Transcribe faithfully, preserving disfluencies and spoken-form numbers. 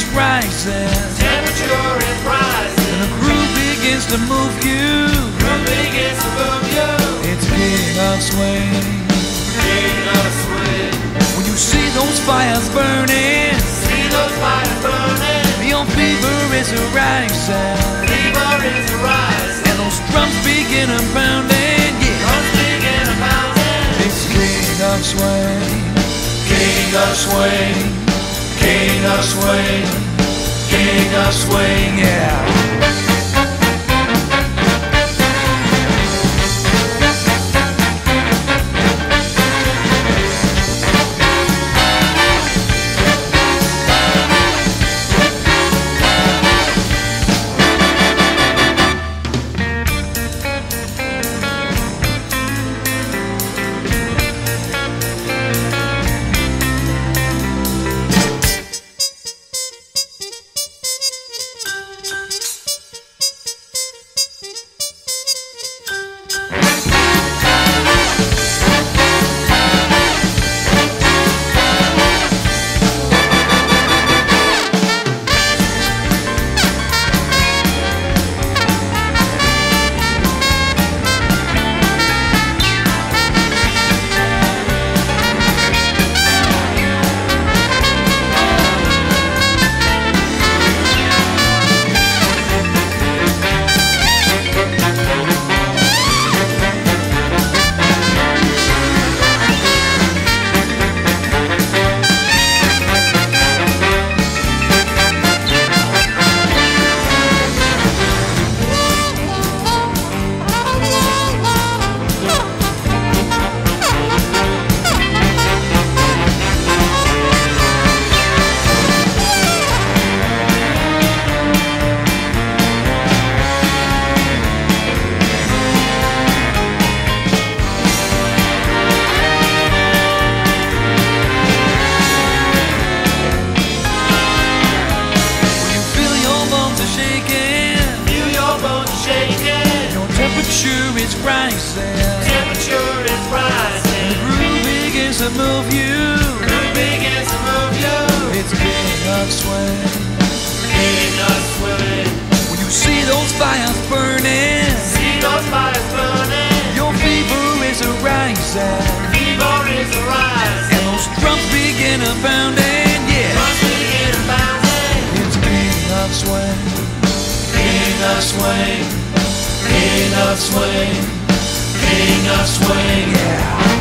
rising. Temperature is rising. And the groove begins to move you. Groove begins to move you. It's King of Swing. King of Swing. When you see those fires burning, See those fires burning. your fever is rising. Fever is rising. And those drums begin to pounding. Yeah, Drums begin to pounding. it's King of Swing. King of Swing. King of Swing. King of Swing. Yeah. Temperature is rising. Temperature is rising. The groove begins to move you. Groove begins to move you. It's King of Swing. King of Swing. When you see those fires burning, See those fires burning. your fever is a rising. Fever is rising. And those drums begin to pounding. Yeah, Drums begin to pounding. it's King of Swing. King of Swing. King of Swing. King of Swing. Yeah.